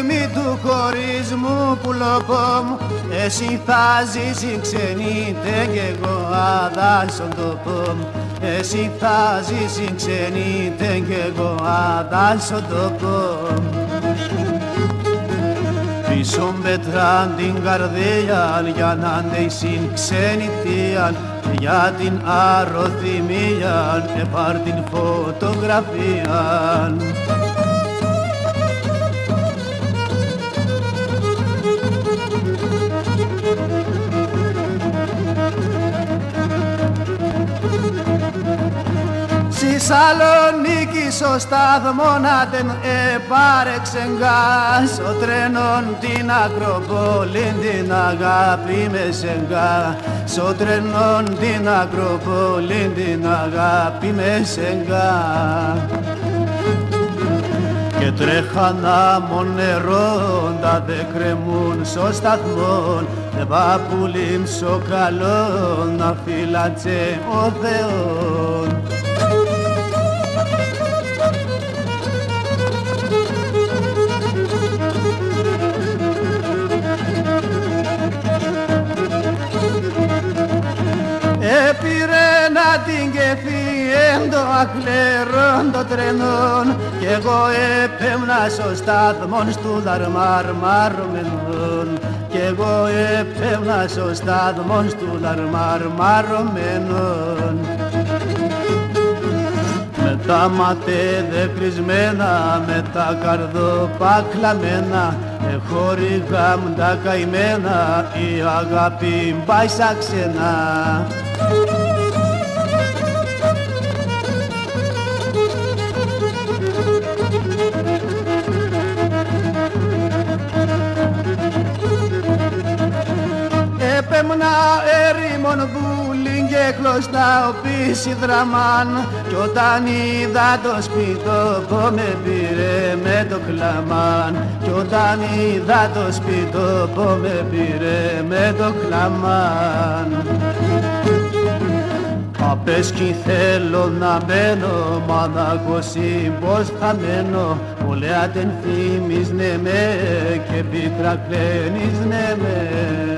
στιγμή του χωρισμού πουλοπό μου, εσύ θα ζήσει ξενείτε κι εγώ αδάλσον τόπο μου. Εσύ θα ζήσει ξενείτε κι εγώ αδάλσον τόπο μου. Πίσω πετράν την καρδία για να αντέξουν ξενιτία, για την αρωθυμία επάρ την φωτογραφία. Στη Σαλονίκη στο σταθμό να την επάρεξεγγα, στο τρένον την Ακροπόλη την αγάπη με σεγγα, στο τρένον την Ακροπόλη την αγάπη με σεγγα. Και τρέχανα μονερώντα δε κρεμούν στο σταθμό, δε παπουλήν στο καλό να φύλατσε ο Θεός. Έπειρε να την κεφεί εν το ακλερόν το τρενόν, κι εγώ έπεμνα στο σταθμόν στου δαρμαρμαρωμένον, κι εγώ έπεμνα στο σταθμόν στου δαρμαρμαρωμένον. Με τα ματέδε κρισμένα, με τα καρδοπακλαμένα, χορηγά μου τα καημένα, η αγάπη πάει σαν ξένα. Έπεμνα ερήμον βούλιν και κλωστά ο πίσι δραμάν, κι όταν είδα το σπιτόπο με πήρε με το κλαμάν, κι όταν είδα το σπιτόπο με πήρε με το κλαμάν. Απέσκει θέλω να μένω, μα να ακούσει πως θα μένω, μου λέει αν θύμεις ναι με και πίκρα κλαίνεις ναι με.